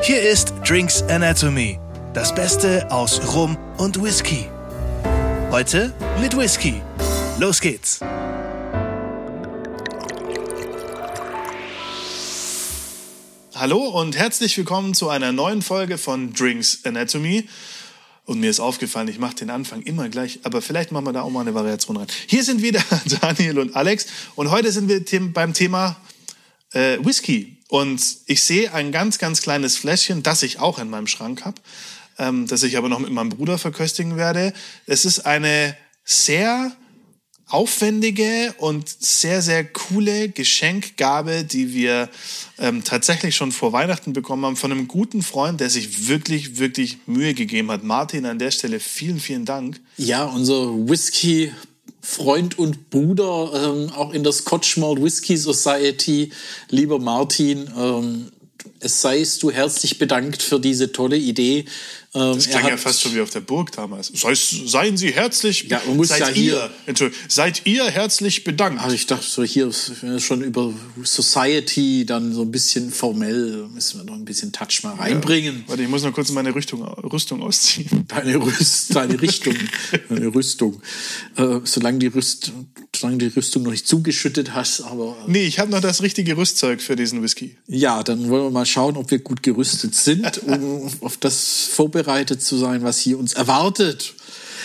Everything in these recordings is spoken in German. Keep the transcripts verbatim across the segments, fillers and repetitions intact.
Hier ist Drinks Anatomy, das Beste aus Rum und Whisky. Heute mit Whisky. Los geht's! Hallo und herzlich willkommen zu einer neuen Folge von Drinks Anatomy. Und mir ist aufgefallen, ich mache den Anfang immer gleich, aber vielleicht machen wir da auch mal eine Variation rein. Hier sind wieder Daniel und Alex und heute sind wir beim Thema äh, Whisky. Und ich sehe ein ganz, ganz kleines Fläschchen, das ich auch in meinem Schrank habe, ähm, das ich aber noch mit meinem Bruder verköstigen werde. Es ist eine sehr aufwendige und sehr, sehr coole Geschenkgabe, die wir ähm, tatsächlich schon vor Weihnachten bekommen haben von einem guten Freund, der sich wirklich, wirklich Mühe gegeben hat. Martin, an der Stelle vielen, vielen Dank. Ja, unser Whisky-Freund und Bruder, ähm, auch in der Scotch Malt Whisky Society, lieber Martin, ähm, es seist du herzlich bedankt für diese tolle Idee. Ähm, das klang ja fast schon wie auf der Burg damals. Sei, seien Sie herzlich, ja, man muss seid ja ihr, hier, Entschuldigung, seid ihr herzlich bedankt. Also ich dachte so hier schon über Society, dann so ein bisschen formell, müssen wir noch ein bisschen Touch mal reinbringen. Ja, warte, ich muss noch kurz meine Rüstung, Rüstung ausziehen. Deine, Rüst, deine Richtung, deine Rüstung. Äh, solange, die Rüst, solange die Rüstung noch nicht zugeschüttet hast, aber... Nee, ich habe noch das richtige Rüstzeug für diesen Whisky. Ja, dann wollen wir mal schauen, ob wir gut gerüstet sind, um auf das vorbereitet zu sein, was hier uns erwartet.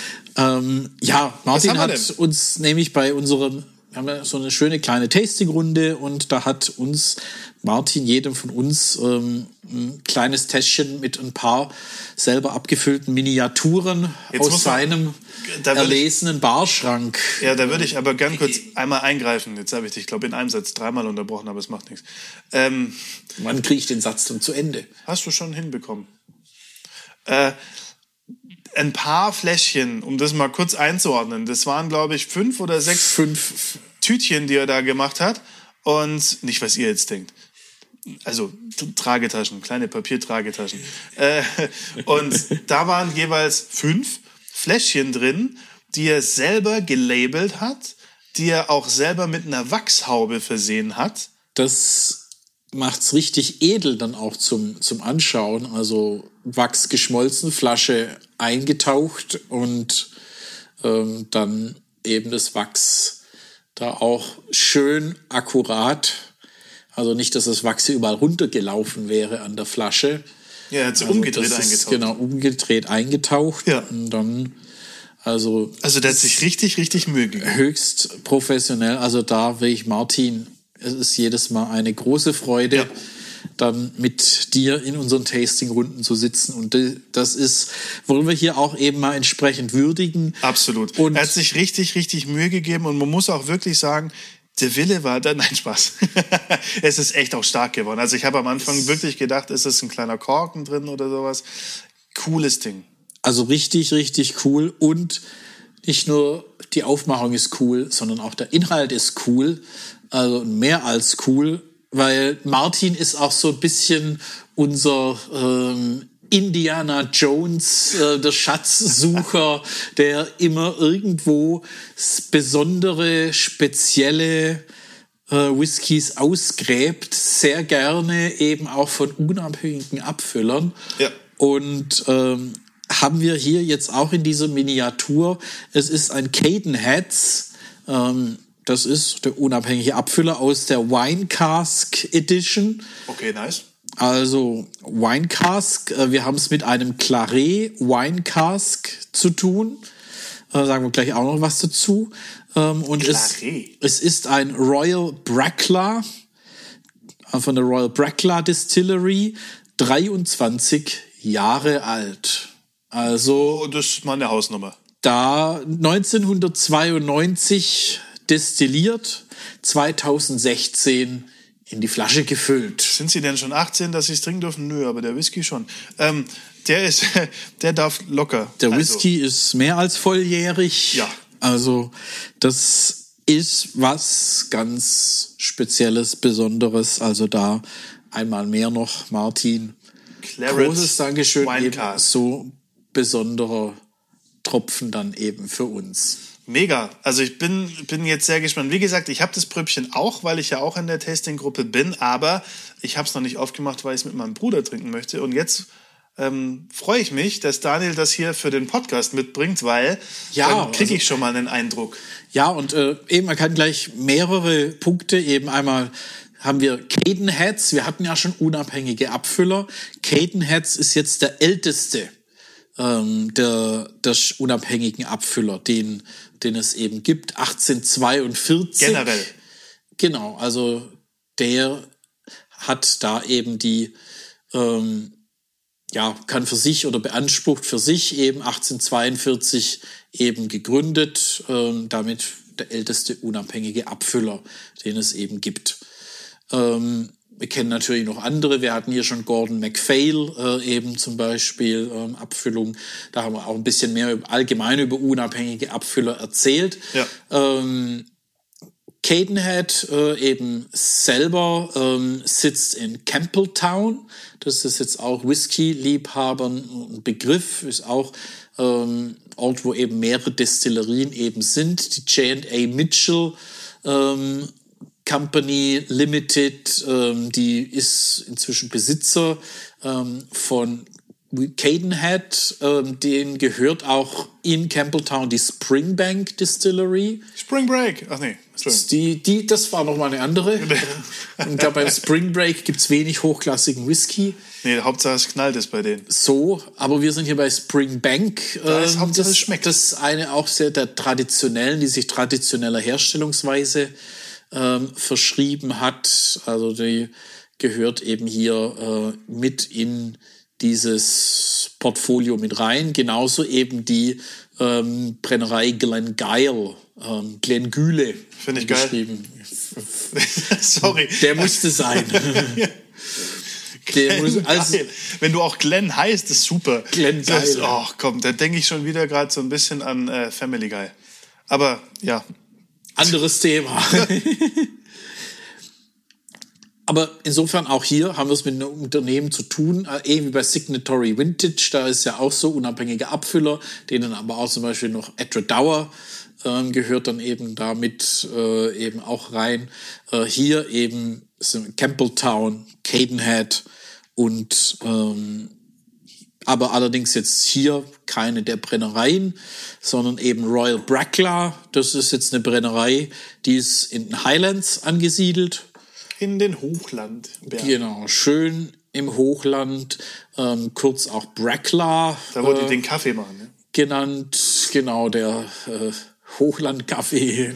Ähm, ja, Martin hat uns nämlich bei unserem, wir haben ja so eine schöne kleine Tasting-Runde und da hat uns Martin, jedem von uns, ähm, ein kleines Täschchen mit ein paar selber abgefüllten Miniaturen Jetzt aus seinem man, erlesenen ich, Barschrank. Ja, da würde ich aber gern kurz einmal eingreifen. Jetzt habe ich dich, glaube ich, in einem Satz dreimal unterbrochen, aber es macht nichts. Ähm, Wann kriege ich den Satz dann zu Ende? Hast du schon hinbekommen. Äh, ein paar Fläschchen, um das mal kurz einzuordnen. Das waren, glaube ich, fünf oder sechs fünf Tütchen, die er da gemacht hat. Und nicht, was ihr jetzt denkt. Also Tragetaschen, kleine Papiertragetaschen. Äh, und da waren jeweils fünf Fläschchen drin, die er selber gelabelt hat, die er auch selber mit einer Wachshaube versehen hat. Das macht's richtig edel dann auch zum, zum Anschauen. Also Wachs geschmolzen, Flasche eingetaucht und ähm, dann eben das Wachs da auch schön akkurat. Also nicht, dass das Wachs überall runtergelaufen wäre an der Flasche. Ja, er hat sie also umgedreht das ist, eingetaucht. Genau, umgedreht eingetaucht. Ja. Und dann, also... Also der hat sich richtig, richtig Mühe gegeben. Höchst professionell. Also da will ich Martin... Es ist jedes Mal eine große Freude, ja. dann mit dir in unseren Tasting-Runden zu sitzen. Und das ist, wollen wir hier auch eben mal entsprechend würdigen. Absolut. Und er hat sich richtig, richtig Mühe gegeben. Und man muss auch wirklich sagen, der Wille war da, nein, Spaß. Es ist echt auch stark geworden. Also ich habe am Anfang wirklich gedacht, ist es ein kleiner Korken drin oder sowas. Cooles Ding. Also richtig, richtig cool. Und nicht nur die Aufmachung ist cool, sondern auch der Inhalt ist cool. Also mehr als cool, weil Martin ist auch so ein bisschen unser ähm, Indiana Jones, äh, der Schatzsucher, der immer irgendwo besondere, spezielle äh, Whiskys ausgräbt, sehr gerne eben auch von unabhängigen Abfüllern. Ja. Und ähm, haben wir hier jetzt auch in dieser Miniatur, es ist ein Cadenheads, ähm, das ist der unabhängige Abfüller aus der Wine Cask Edition. Okay, nice. Also Wine Cask, wir haben es mit einem Claret Wine Cask zu tun. Äh, sagen wir gleich auch noch was dazu. Ähm, und es, es ist ein Royal Brackla von der Royal Brackla Distillery, dreiundzwanzig Jahre alt. Also oh, das ist mal eine Hausnummer. Da neunzehnhundertzweiundneunzig destilliert, zweitausendsechzehn in die Flasche gefüllt. Sind Sie denn schon achtzehn, dass Sie es trinken dürfen? Nö, aber der Whisky schon. Ähm, der ist, der darf locker. Der Whisky also. ist mehr als volljährig. Ja. Also das ist was ganz Spezielles, Besonderes. Also da einmal mehr noch, Martin. Claret großes Dankeschön. Wine Eben Cask. so besonderer Tropfen dann eben für uns. Mega. Also ich bin, bin jetzt sehr gespannt. Wie gesagt, ich habe das Pröbchen auch, weil ich ja auch in der Tasting-Gruppe bin, aber ich habe es noch nicht aufgemacht, weil ich es mit meinem Bruder trinken möchte. Und jetzt ähm, freue ich mich, dass Daniel das hier für den Podcast mitbringt, weil ja, dann kriege also, ich schon mal einen Eindruck. Ja, und äh, eben, man kann gleich mehrere Punkte, eben einmal haben wir Cadenheads, wir hatten ja schon unabhängige Abfüller. Cadenheads ist jetzt der älteste ähm, der, der unabhängigen Abfüller, den, den es eben gibt, achtzehnhundertzweiundvierzig. Generell. Genau, also der hat da eben die, ähm, ja, kann für sich oder beansprucht für sich eben achtzehnhundertzweiundvierzig eben gegründet, ähm, damit der älteste unabhängige Abfüller, den es eben gibt. Ähm, wir kennen natürlich noch andere. Wir hatten hier schon Gordon MacPhail äh, eben zum Beispiel ähm, Abfüllung. Da haben wir auch ein bisschen mehr über, allgemein über unabhängige Abfüller erzählt. Ja. Ähm, Cadenhead äh, eben selber ähm, sitzt in Campbelltown. Das ist jetzt auch Whisky-Liebhabern ein Begriff. Ist auch ähm, Ort, wo eben mehrere Destillerien eben sind. Die J and A Mitchell ähm, Company Limited, ähm, die ist inzwischen Besitzer ähm, von Cadenhead, ähm, denen gehört auch in Campbelltown die Springbank Distillery. Spring Break, ach nee. Die, die, das war nochmal eine andere. Ich glaube, beim Spring Break gibt's wenig hochklassigen Whisky. Nee, Hauptsache es knallt es bei denen. So, aber wir sind hier bei Springbank. Da ist ähm, Hauptsache das, es schmeckt. Das ist eine auch sehr der traditionellen, die sich traditioneller Herstellungsweise ähm, verschrieben hat. Also die gehört eben hier äh, mit in dieses Portfolio mit rein. Genauso eben die ähm, Brennerei Glengyle, ähm, Glengühle. Finde ich geil. Sorry. Der musste sein. Der muss, also, wenn du auch Glenn heißt, ist super. Glenn Geil. Oh, komm, da denke ich schon wieder gerade so ein bisschen an äh, Family Guy. Aber ja. Anderes Thema. Aber insofern auch hier haben wir es mit einem Unternehmen zu tun, äh, ähnlich wie bei Signatory Vintage, da ist ja auch so unabhängige Abfüller, denen aber auch zum Beispiel noch Edradour äh, gehört dann eben damit äh, eben auch rein. Äh, hier eben Campbelltown, Cadenhead und ähm, aber allerdings jetzt hier keine der Brennereien, sondern eben Royal Brackla. Das ist jetzt eine Brennerei, die ist in den Highlands angesiedelt. In den Hochland. Genau, schön im Hochland, ähm, kurz auch Brackla. Da wo äh, die den Kaffee machen, ne? Genannt, genau, der äh, Hochlandkaffee.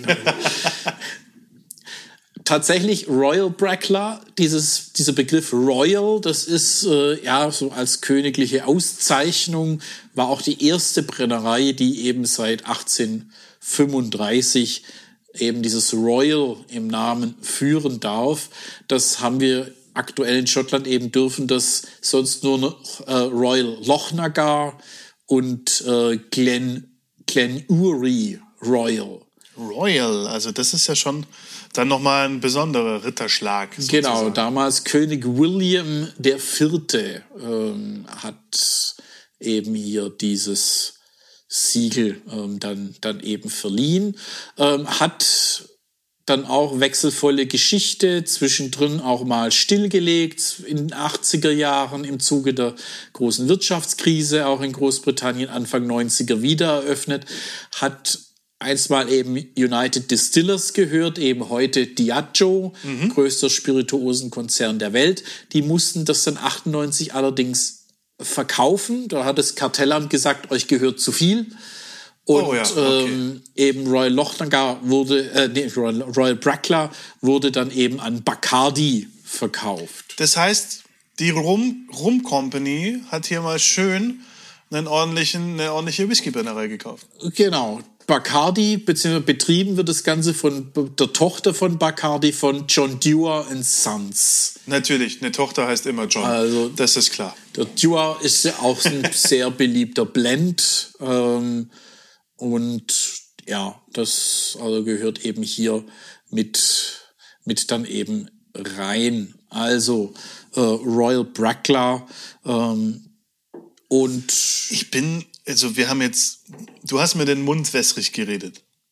Tatsächlich Royal Brackla, dieses, dieser Begriff Royal, das ist äh, ja so als königliche Auszeichnung, war auch die erste Brennerei, die eben seit achtzehnhundertfünfunddreißig eben dieses Royal im Namen führen darf. Das haben wir aktuell in Schottland eben dürfen, das sonst nur noch äh, Royal Lochnagar und äh, Glen, Glen Urie Royal. Royal, also das ist ja schon dann nochmal ein besonderer Ritterschlag. Sozusagen. Genau, damals König William der Vierte ähm, hat eben hier dieses Siegel ähm, dann, dann eben verliehen. Ähm, hat dann auch wechselvolle Geschichte, zwischendrin auch mal stillgelegt in den achtziger Jahren im Zuge der großen Wirtschaftskrise, auch in Großbritannien Anfang neunziger wieder eröffnet, hat einstmal eben United Distillers gehört, eben heute Diageo, mhm. größter Spirituosenkonzern der Welt. Die mussten das dann achtundneunzig allerdings verkaufen. Da hat das Kartellamt gesagt, euch gehört zu viel. Und oh ja, okay. ähm, eben Royal Lochnagar wurde, äh, nee, Royal, Royal Brackla wurde dann eben an Bacardi verkauft. Das heißt, die Rum, Rum Company hat hier mal schön einen ordentlichen, eine ordentliche Whiskybrennerei gekauft. Genau. Bacardi, beziehungsweise betrieben wird das Ganze von der Tochter von Bacardi, von John Dewar and Sons. Natürlich, eine Tochter heißt immer John, also, das ist klar. Der Dewar ist ja auch ein sehr beliebter Blend ähm, und ja, das also gehört eben hier mit, mit dann eben rein. Also äh, Royal Brackla ähm, und ich bin... Also wir haben jetzt, du hast mir den Mund wässrig geredet.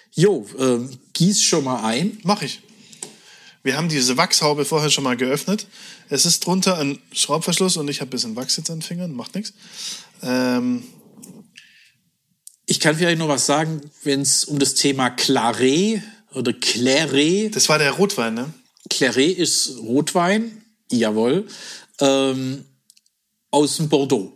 Jo, ähm, gieß schon mal ein. Mach ich. Wir haben diese Wachshaube vorher schon mal geöffnet. Es ist drunter ein Schraubverschluss und ich habe ein bisschen Wachs jetzt an den Fingern, macht nichts. Ähm, Ich kann vielleicht noch was sagen, wenn es um das Thema Claret oder Claret. das war der Rotwein, ne? Claret ist Rotwein, jawohl, ähm, aus dem Bordeaux.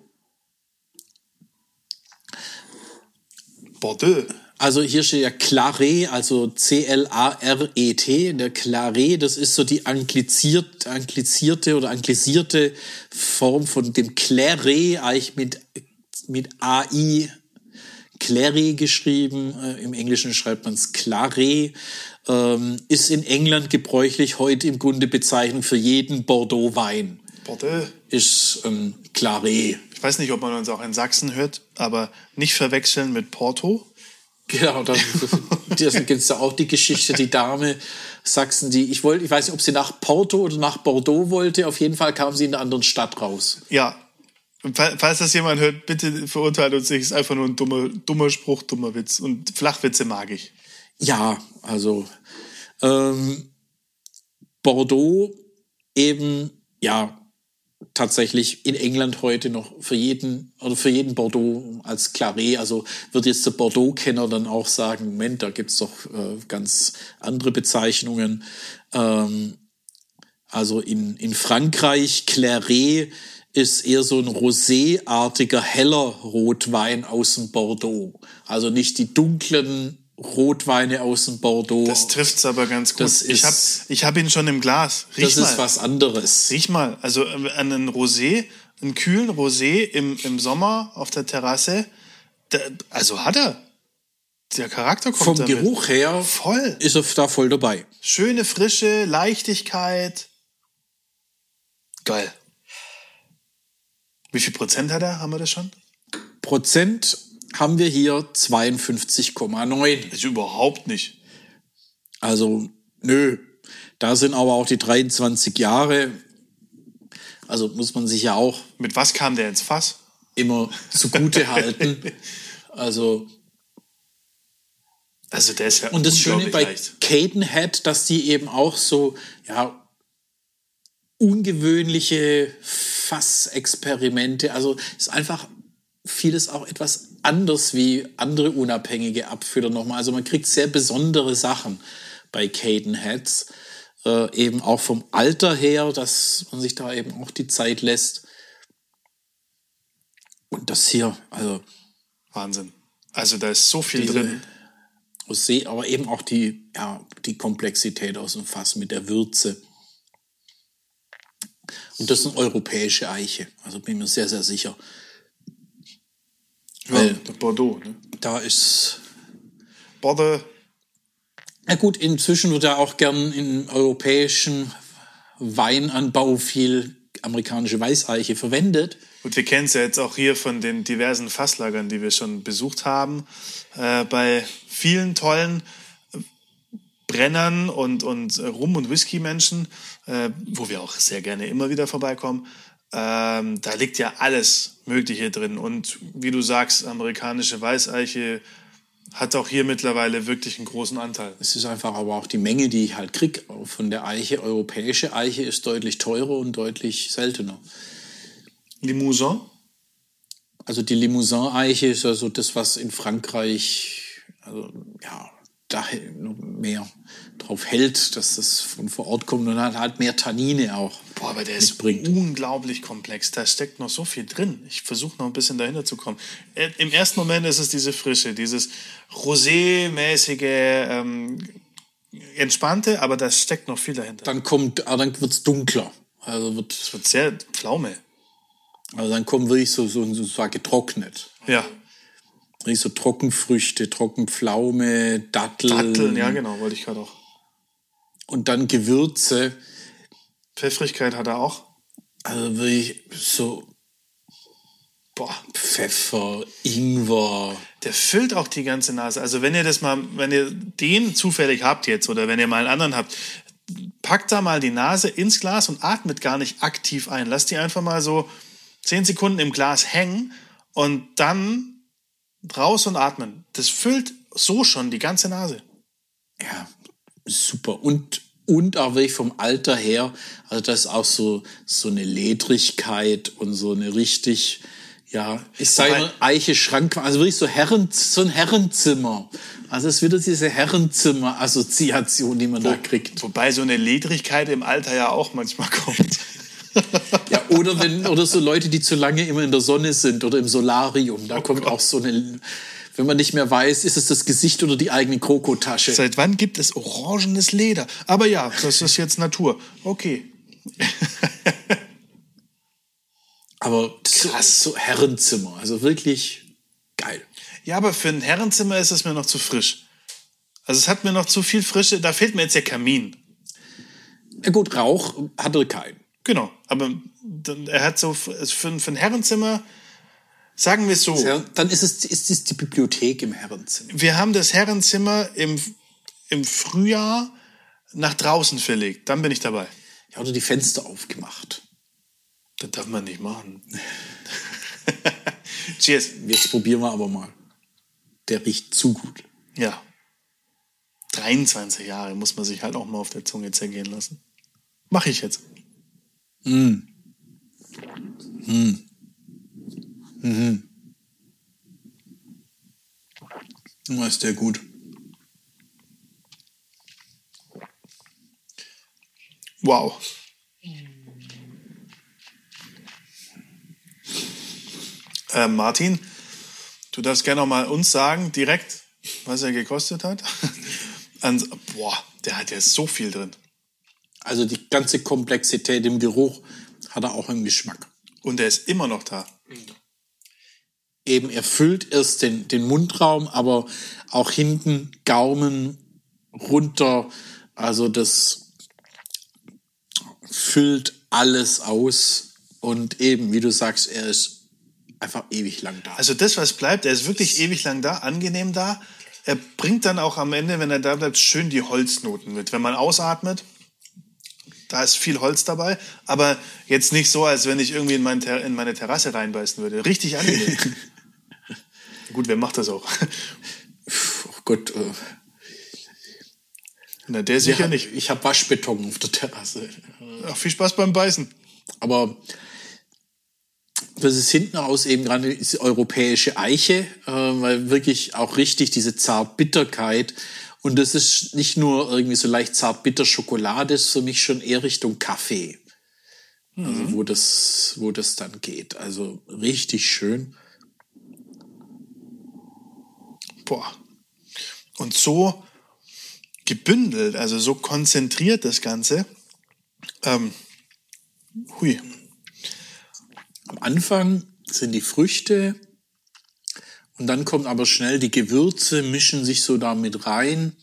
Bordeaux. Also hier steht ja Claret, also C L A R E T. Der Claret, das ist so die angliziert, anglizierte oder anglisierte Form von dem Claret, eigentlich mit, mit A I, Claret geschrieben. Äh, Im Englischen schreibt man es Claret. Ähm, ist in England gebräuchlich, heute im Grunde Bezeichnung für jeden Bordeaux-Wein. Bordeaux. Ist ähm, Claret. Ich weiß nicht, ob man uns auch in Sachsen hört, aber nicht verwechseln mit Porto. Genau, da gibt es da auch die Geschichte, die Dame Sachsen, die, ich wollte, ich weiß nicht, ob sie nach Porto oder nach Bordeaux wollte, auf jeden Fall kam sie in einer anderen Stadt raus. Ja, falls das jemand hört, bitte verurteilt uns nicht, ist einfach nur ein dummer, dummer Spruch, dummer Witz und Flachwitze mag ich. Ja, also ähm, Bordeaux eben, ja, tatsächlich in England heute noch für jeden oder für jeden Bordeaux als Claret. Also wird jetzt der Bordeaux-Kenner dann auch sagen, Moment, da gibt's doch äh, ganz andere Bezeichnungen. Ähm, also in, in Frankreich, Claret ist eher so ein roséartiger, heller Rotwein aus dem Bordeaux. Also nicht die dunklen Rotweine aus dem Bordeaux. Das trifft's aber ganz gut. Das ich habe ist- ich hab ihn schon im Glas. Riech Das mal. ist was anderes. Riech mal. Also äh, einen Rosé, einen kühlen Rosé im, im Sommer auf der Terrasse. Der, also hat er. Der Charakter kommt Vom damit. Geruch her Voll. ist er da voll dabei. Schöne Frische, Leichtigkeit. Geil. Wie viel Prozent hat er? Haben wir das schon? Prozent haben wir hier zweiundfünfzig Komma neun. Ist überhaupt nicht. Also, nö. Da sind aber auch die dreiundzwanzig Jahre. Also muss man sich ja auch Mit was kam der ins Fass? immer zugute halten. Also, Also der ist ja und das Schöne unglaublich bei leicht. Cadenhead, dass die eben auch so, ja, ungewöhnliche Fassexperimente, also ist einfach vieles auch etwas anders wie andere unabhängige Abfüller nochmal. Also man kriegt sehr besondere Sachen bei Cadenheads, äh, eben auch vom Alter her, dass man sich da eben auch die Zeit lässt. Und das hier, also Wahnsinn. Also da ist so viel Diese- drin. Rosé, aber eben auch die, ja, die Komplexität aus dem Fass mit der Würze. Und das ist eine europäische Eiche. Also bin mir sehr, sehr sicher. Ja, Weil- der Bordeaux. Ne? Da ist. Bordeaux. Na gut, inzwischen wird ja auch gern im europäischen Weinanbau viel amerikanische Weißeiche verwendet. Und wir kennen es ja jetzt auch hier von den diversen Fasslagern, die wir schon besucht haben. Äh, bei vielen tollen äh, Brennern und, und äh, Rum- und Whisky-Menschen, äh, wo wir auch sehr gerne immer wieder vorbeikommen. Ähm, da liegt ja alles Mögliche drin. Und wie du sagst, amerikanische Weißeiche hat auch hier mittlerweile wirklich einen großen Anteil. Es ist einfach aber auch die Menge, die ich halt krieg von der Eiche. Europäische Eiche ist deutlich teurer und deutlich seltener. Limousin? Also die Limousin-Eiche ist also das, was in Frankreich, also ja, da noch mehr drauf hält, dass das von vor Ort kommt und hat halt mehr Tannine auch. Boah, aber der ist mitbringt. unglaublich komplex. Da steckt noch so viel drin. Ich versuche noch ein bisschen dahinter zu kommen. Äh, Im ersten Moment ist es diese Frische, dieses Rosé-mäßige, ähm, entspannte, aber da steckt noch viel dahinter. Dann kommt, ah, dann wird's dunkler. Also wird, Es wird sehr Pflaume. also dann kommt wirklich so, so, so, so getrocknet. Ja, Wirklich so Trockenfrüchte, Trockenpflaume, Datteln. Datteln, ja genau, wollte ich gerade auch. Und dann Gewürze. Pfeffrigkeit hat er auch. Also wirklich so Boah, Pfeffer, Ingwer. der füllt auch die ganze Nase. Also wenn ihr das mal, wenn ihr den zufällig habt jetzt oder wenn ihr mal einen anderen habt, packt da mal die Nase ins Glas und atmet gar nicht aktiv ein. Lasst die einfach mal so zehn Sekunden im Glas hängen und dann raus und atmen. Das füllt so schon die ganze Nase. Ja, super. Und, und auch wirklich vom Alter her, also das ist auch so, so eine Ledrigkeit und so eine richtig, ja, ich sage mal Eiche Schrank, also wirklich so Herren, so ein Herrenzimmer. Also es ist wieder diese Herrenzimmer-Assoziation, die man Wo, da kriegt. Wobei so eine Ledrigkeit im Alter ja auch manchmal kommt. Ja, oder wenn, oder so Leute, die zu lange immer in der Sonne sind oder im Solarium, da oh kommt Gott. Auch so eine, wenn man nicht mehr weiß, ist es das Gesicht oder die eigene Krokotasche. Seit wann gibt es orangenes Leder? Aber ja, das ist jetzt Natur. Okay. Aber krass, so, so Herrenzimmer, also wirklich geil. Ja, aber für ein Herrenzimmer ist es mir noch zu frisch. Also es hat mir noch zu viel Frische, da fehlt mir jetzt der Kamin. Ja gut, Rauch hat er keinen. Genau, aber er hat so für, für ein Herrenzimmer, sagen wir es so. Ja, dann ist es, ist es die Bibliothek im Herrenzimmer. Wir haben das Herrenzimmer im, im Frühjahr nach draußen verlegt, dann bin ich dabei. Ja, oder die Fenster aufgemacht. Das darf man nicht machen. Cheers. Jetzt probieren wir aber mal. Der riecht zu gut. Ja. dreiundzwanzig Jahre muss man sich halt auch mal auf der Zunge zergehen lassen. Mach ich jetzt. Mm. Mm. Mhm. Oh, ist der gut. Wow. Äh, Martin, du darfst gerne noch mal uns sagen, direkt, was er gekostet hat. An, boah, der hat ja so viel drin. Also die ganze Komplexität im Geruch hat er auch im Geschmack. Und der ist immer noch da. Eben, er füllt erst den, den Mundraum, aber auch hinten Gaumen runter. Also das füllt alles aus. Und eben, wie du sagst, er ist einfach ewig lang da. Also das, was bleibt, er ist wirklich ewig lang da, angenehm da. Er bringt dann auch am Ende, wenn er da bleibt, schön die Holznoten mit. Wenn man ausatmet, da ist viel Holz dabei, aber jetzt nicht so, als wenn ich irgendwie in, mein Ter- in meine Terrasse reinbeißen würde. Richtig angenehm. Gut, wer macht das auch? Oh Gott. Äh. Na, der sicher ja, nicht. Ich habe Waschbeton auf der Terrasse. Ach, viel Spaß beim Beißen. Aber das ist hinten raus eben gerade diese europäische Eiche, äh, weil wirklich auch richtig diese Zartbitterkeit. Und das ist nicht nur irgendwie so leicht zartbitter Schokolade, ist für mich schon eher Richtung Kaffee. Mhm. Also wo das, wo das dann geht. Also richtig schön. Boah. Und so gebündelt, also so konzentriert das Ganze. Ähm, hui. Am Anfang sind die Früchte und dann kommen aber schnell die Gewürze, mischen sich so da mit rein.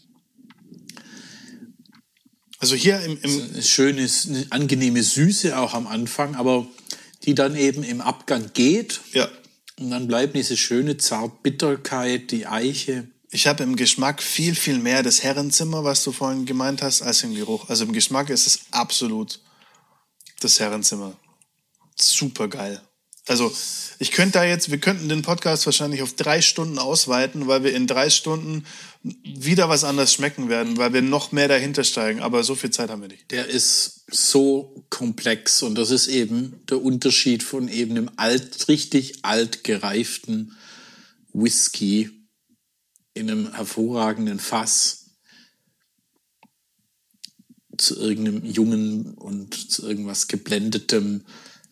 Also hier im... im eine schöne, eine angenehme Süße auch am Anfang, aber die dann eben im Abgang geht. Ja. Und dann bleibt diese schöne Zartbitterkeit, die Eiche. Ich habe im Geschmack viel, viel mehr das Herrenzimmer, was du vorhin gemeint hast, als im Geruch. Also im Geschmack ist es absolut das Herrenzimmer. Super geil. Also ich könnte da jetzt, wir könnten den Podcast wahrscheinlich auf drei Stunden ausweiten, weil wir in drei Stunden wieder was anderes schmecken werden, weil wir noch mehr dahinter steigen. Aber so viel Zeit haben wir nicht. Der ist so komplex und das ist eben der Unterschied von eben einem alt, richtig alt gereiften Whisky in einem hervorragenden Fass zu irgendeinem jungen und zu irgendwas geblendetem.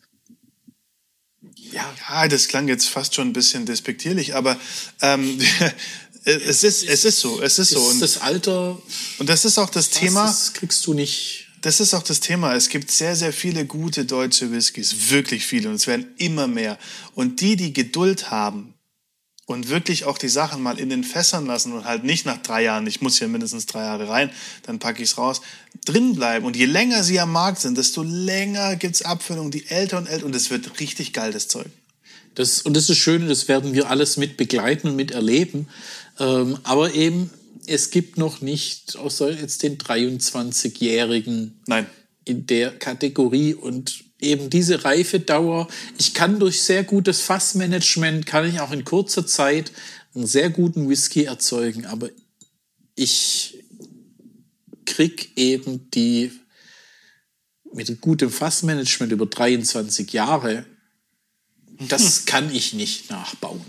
Ja, ja, das klang jetzt fast schon ein bisschen despektierlich, aber ähm, es ist es ist so, es ist so. Und das Alter. Und das ist auch das Thema. Das kriegst du nicht. Das ist auch das Thema. Es gibt sehr, sehr viele gute deutsche Whiskys, wirklich viele, und es werden immer mehr. Und die, die Geduld haben und wirklich auch die Sachen mal in den Fässern lassen und halt nicht nach drei Jahren, ich muss hier mindestens drei Jahre rein, dann packe ich es raus, drin bleiben. Und je länger sie am Markt sind, desto länger gibt's Abfüllungen, die älter und älter, und es wird richtig geil, das Zeug. Das, und das ist schön, das werden wir alles mit begleiten und mit erleben. Ähm, aber eben, es gibt noch nicht, außer jetzt den dreiundzwanzigjährigen Nein. in der Kategorie, und eben diese Reifedauer. Ich kann durch sehr gutes Fassmanagement, kann ich auch in kurzer Zeit einen sehr guten Whisky erzeugen, aber ich krieg eben die mit gutem Fassmanagement über dreiundzwanzig Jahre, das kann ich nicht nachbauen.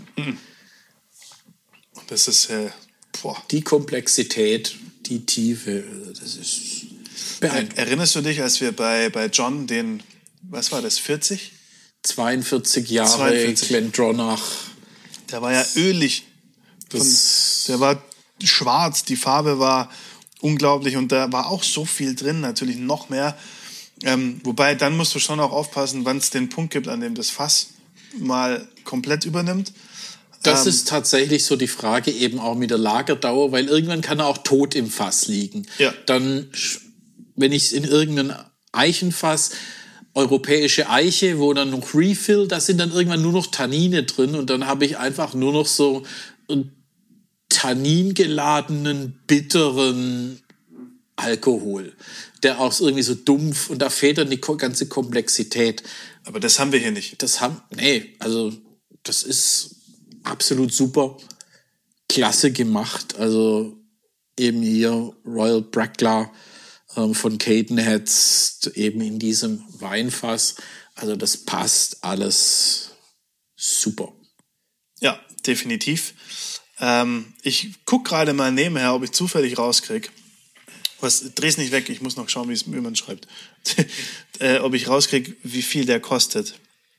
Das ist, äh, boah. Die Komplexität, die Tiefe, das ist beeindruckend. Erinnerst du dich, als wir bei, bei John den, was war das, vierzig? zweiundvierzig Jahre zweiundvierzig. Glendronach. Der war ja ölig. Von, der war schwarz, die Farbe war unglaublich und da war auch so viel drin, natürlich noch mehr. Ähm, wobei, dann musst du schon auch aufpassen, wann es den Punkt gibt, an dem das Fass mal komplett übernimmt. Das ähm, ist tatsächlich so die Frage eben auch mit der Lagerdauer, weil irgendwann kann er auch tot im Fass liegen. Ja. Dann, wenn ich es in irgendein Eichenfass, europäische Eiche, wo dann noch Refill, da sind dann irgendwann nur noch Tannine drin und dann habe ich einfach nur noch so einen tanningeladenen, bitteren Alkohol, der auch irgendwie so dumpf und da fehlt dann die ganze Komplexität. Aber das haben wir hier nicht. Das haben, nee, also das ist absolut super, klasse gemacht. Also eben hier Royal Brackla ähm, von Cadenheads eben in diesem Weinfass. Also das passt alles super. Ja, definitiv. Ähm, ich gucke gerade mal nebenher, ob ich zufällig rauskriege. Was, dreh's nicht weg, ich muss noch schauen, wie man schreibt. äh, ob ich rauskriege, wie viel der kostet.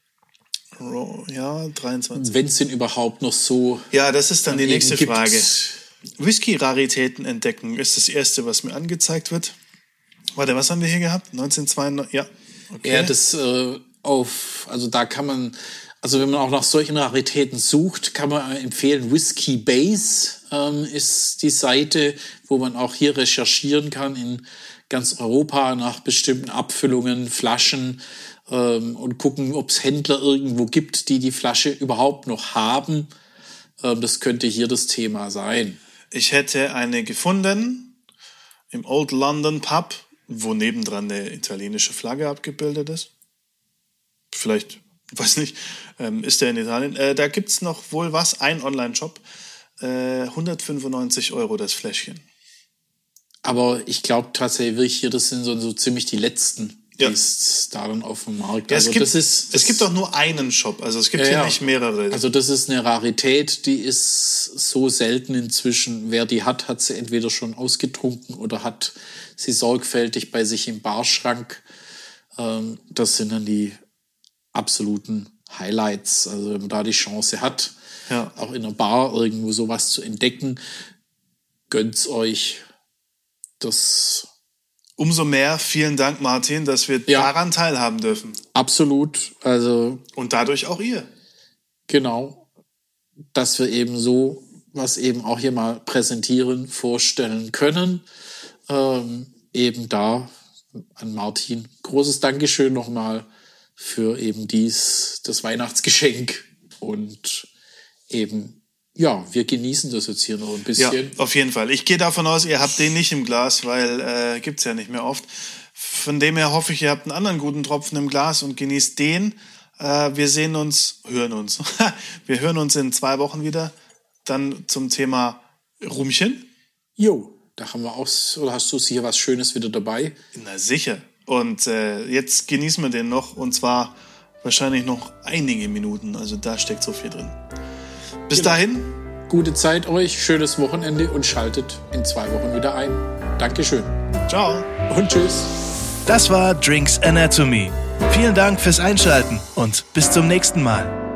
Ja, dreiundzwanzig. Wenn es denn überhaupt noch so... Ja, das ist dann die nächste gibt. Frage. Whisky-Raritäten entdecken ist das Erste, was mir angezeigt wird. Warte, was haben wir hier gehabt? neunzehnhundertzweiundneunzig, ja. Okay. Ja, das äh, auf... Also da kann man... Also wenn man auch nach solchen Raritäten sucht, kann man empfehlen, Whisky Base ähm, ist die Seite, wo man auch hier recherchieren kann in ganz Europa nach bestimmten Abfüllungen, Flaschen ähm, und gucken, ob es Händler irgendwo gibt, die die Flasche überhaupt noch haben. Ähm, das könnte hier das Thema sein. Ich hätte eine gefunden im Old London Pub, wo nebendran eine italienische Flagge abgebildet ist. Vielleicht... weiß nicht, ähm, ist der in Italien. Äh, da gibt's noch wohl was, ein Online-Shop, äh, hundertfünfundneunzig Euro das Fläschchen. Aber ich glaube tatsächlich, hier, das sind so, so ziemlich die letzten, die ja. es da dann auf dem Markt. Ja, also es, gibt, das ist, das es gibt auch nur einen Shop, also es gibt ja, hier ja. nicht mehrere. Also das ist eine Rarität, die ist so selten inzwischen. Wer die hat, hat sie entweder schon ausgetrunken oder hat sie sorgfältig bei sich im Barschrank. Ähm, das sind dann die absoluten Highlights. Also wenn man da die Chance hat, ja. auch in einer Bar irgendwo sowas zu entdecken, gönnt's euch. Das Umso mehr vielen Dank, Martin, dass wir ja. daran teilhaben dürfen. Absolut. Also und dadurch auch ihr. Genau. Dass wir eben so was eben auch hier mal präsentieren, vorstellen können. Ähm, eben da an Martin. Großes Dankeschön nochmal für eben dies, das Weihnachtsgeschenk. Und eben, ja, wir genießen das jetzt hier noch ein bisschen. Ja, auf jeden Fall. Ich gehe davon aus, ihr habt den nicht im Glas, weil äh, gibt's ja nicht mehr oft. Von dem her hoffe ich, ihr habt einen anderen guten Tropfen im Glas und genießt den. Äh, wir sehen uns, hören uns. Wir hören uns in zwei Wochen wieder. Dann zum Thema Rumchen. Jo, da haben wir auch, oder hast du hier was Schönes wieder dabei? Na sicher. Und äh, jetzt genießen wir den noch, und zwar wahrscheinlich noch einige Minuten. Also da steckt so viel drin. Bis genau. dahin. Gute Zeit euch, schönes Wochenende und schaltet in zwei Wochen wieder ein. Dankeschön. Ciao. Und tschüss. Das war Drinks Anatomy. Vielen Dank fürs Einschalten und bis zum nächsten Mal.